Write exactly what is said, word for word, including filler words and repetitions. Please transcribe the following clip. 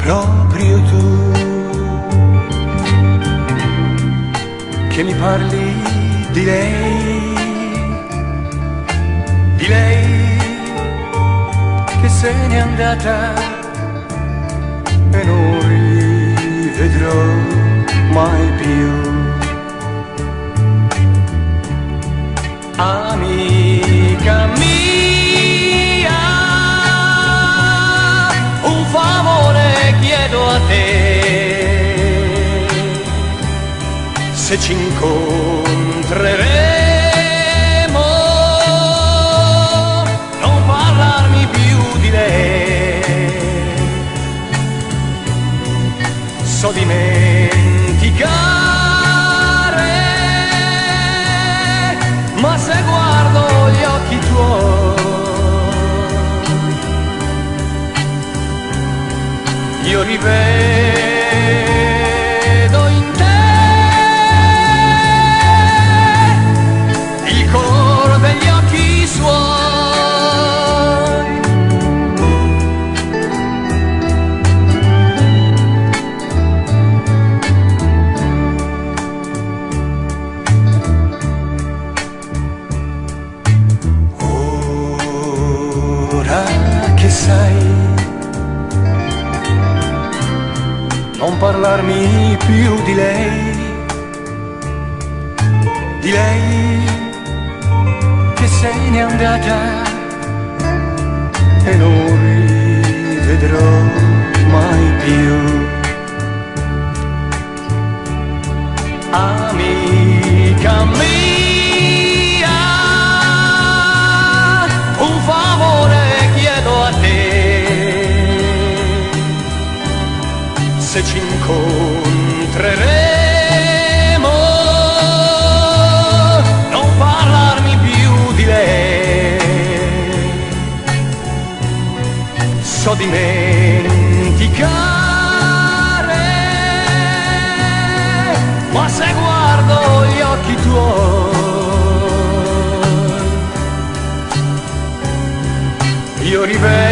proprio tu che mi parli di lei, di lei che se n'è andata e non rivedrò mai più. Amica mia, un favore chiedo a te, se ci incontreremo non parlarmi più di lei, so dimenticare, ma se guardo gli occhi tuoi io rivedo in te il colore degli occhi suoi. Ora che sai non parlarmi più di lei, di lei che se n'è andata e non rivedrò mai più. Amica mia, un favore chiedo a te, se ci incontreremo non parlarmi più di lei, so dimenticare, ma se guardo gli occhi tuoi io rivedo